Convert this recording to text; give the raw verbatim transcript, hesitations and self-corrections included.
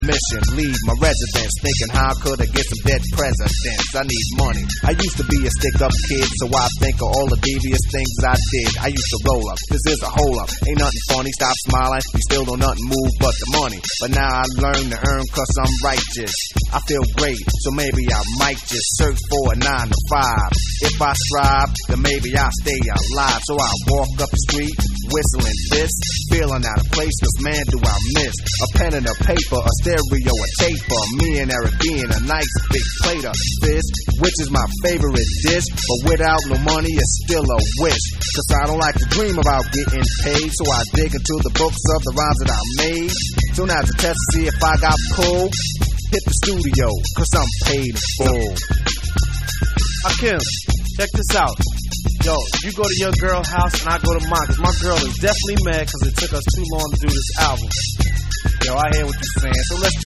mission, leave my residence, thinking how could I get some dead presidents. I need money. I used to be a stick-up kid, so I think of all the devious things I did. I used to roll up, this is a hole up, ain't nothing funny, stop smiling, we still don't nothing move but the money. But now I learn to earn cause I'm righteous. I feel great, so maybe I might just search for a nine to five. If I strive, then maybe I'll stay alive. So I walk up the street, whistling this, feeling out of place, cause man do I miss a pen and a paper, a stereo, a taper. Me and Eric being a nice big plate of fish, which is my favorite dish. But without no money, it's still a wish. Cause I don't like to dream about getting paid, so I dig into the books of the rhymes that I made. So now to test to see if I got pulled, hit the studio, cause I'm paid in full. Akim, check this out. Yo, you go to your girl house and I go to mine, cause my girl is definitely mad cause it took us too long to do this album. Yo, I hear what you're saying, so let's